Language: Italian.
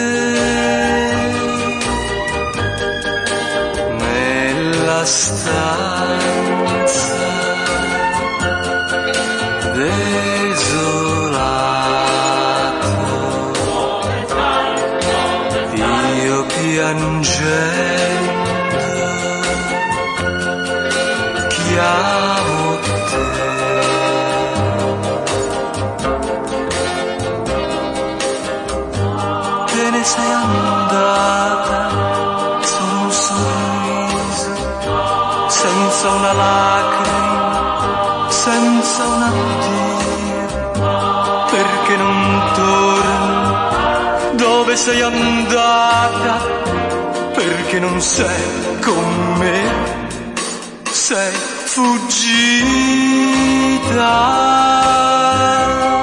nella stanza desolato, io piangendo chiamo te. Te ne sei andata, solo un sorriso, senza una lacrima, senza un addio. Perché non torni? Dove sei andata? Perché non sei con me? Sei fuggita.